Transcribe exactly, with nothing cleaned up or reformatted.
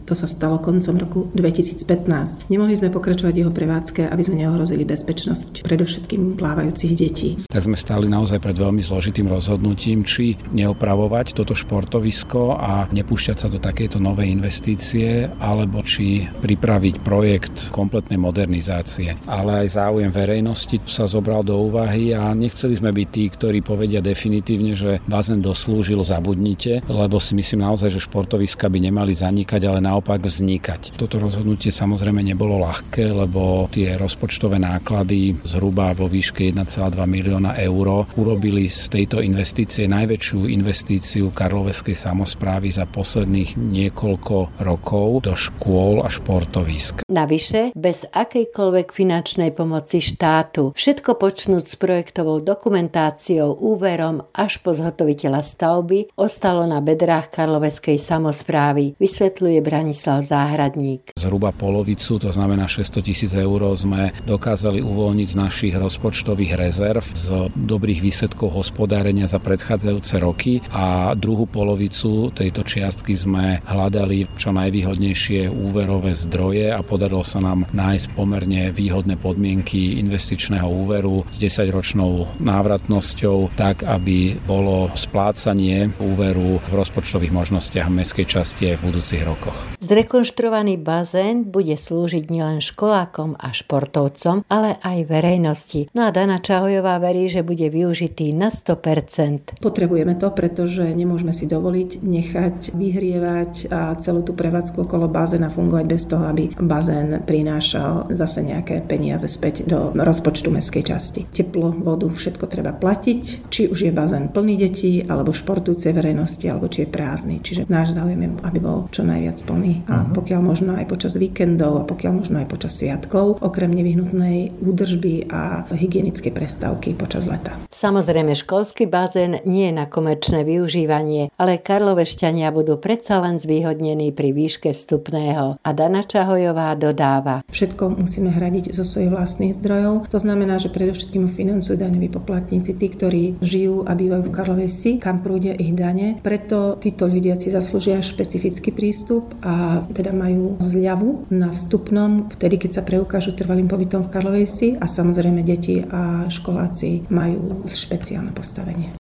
To sa stalo koncom roku dvetisícpätnásť. Nemohli sme pokračovať jeho prevádzke, aby sme neohrozili bezpečnosť predovšetkým plávajúcich detí. Tak sme stáli naozaj pred veľmi zložitým rozhodnutím, či neopravovať toto športovisko a nepúšťať sa do takejto novej investície, alebo či pripraviť projekt kompletnej modernizácie. Ale aj záujem verejnosti sa zobral do úvahy a nechceli sme byť tí, ktorí povedia definitívne, že bazén doslúžil, zabudnite, lebo si myslím naozaj, že športoviska by nemali zanikať, ale naopak vznikať. Toto rozhodnutie samozrejme nebolo ľahké, lebo tie rozpočtové náklady zhruba vo výške jeden celá dva milióna eur urobili z tejto investície najväčšiu investíciu karlovarskej samosprávy za posledných niekoľko rokov do škôl a športovísk. Navyše, bez akejkoľvek finančnej pomoci štátu, všetko počnúť s projektovou dokumentáciou, úverom až po zhotoviteľa stavby, ostalo na bedrách karlovarskej samosprávy, vysvetľuje Branislav Záhradník. Zhruba polovicu, to znamená šesťsto tisíc eur, sme dokázali uvoľniť z našich rozpočtových rezerv z dobrých výsledkov hospodárenia za predchádzajúce roky a druhú polovicu tejto čiastky sme hľadali čo najvýhodnejšie úverové zdroje a podarilo sa nám nájsť pomerne výhodné podmienky investičného úveru s desaťročnou návratnosťou, tak aby bolo splácanie úveru v rozpočtových možnostiach mestskej časti aj v budúcich rokoch. Zrekonštruovaný bazén bude slúžiť nielen školákom a športovcom, ale aj verejnosti. No a Dana Čahojová verí, že bude využitý na sto percent. Potrebujeme to, pretože nemôžeme si dovoliť nechať vyhrievať a celú tú prevádzku okolo bazéna fungovať bez toho, aby bazén prinášal zase nejaké peniaze späť do rozpočtu mestskej časti. Teplo, vodu, všetko treba platiť, či už je bazén plný detí, alebo športujúcej verejnosti, alebo či je prázdny. Čiže náš záujem je, aby bol čo najviac plný. A pokiaľ možno aj počas víkendov a pokiaľ možno aj počas sviatkov, okrem nevyhnutnej údržby a hygienickej prestávky počas leta. Samozrejme, školský bazén nie je na komerčné využívanie, ale karlovešťania budú predsa len zvýhodnení pri výške vstupného. A Dana Čahojová dodáva: Všetko musíme hradiť zo svojich vlastných zdrojov. To znamená, že predovšetkým financujú daňoví poplatníci, tí, ktorí žijú a bývajú v Karlovej Vsi, kam prúdia ich dane. Preto títo ľudia si zaslúžia špecifický prístup a teda majú zľavu na vstupnom, vtedy keď sa preukážu trvalým pobytom v Karlovej Vsi, a samozrejme deti a školáci majú špeciálne postavenie.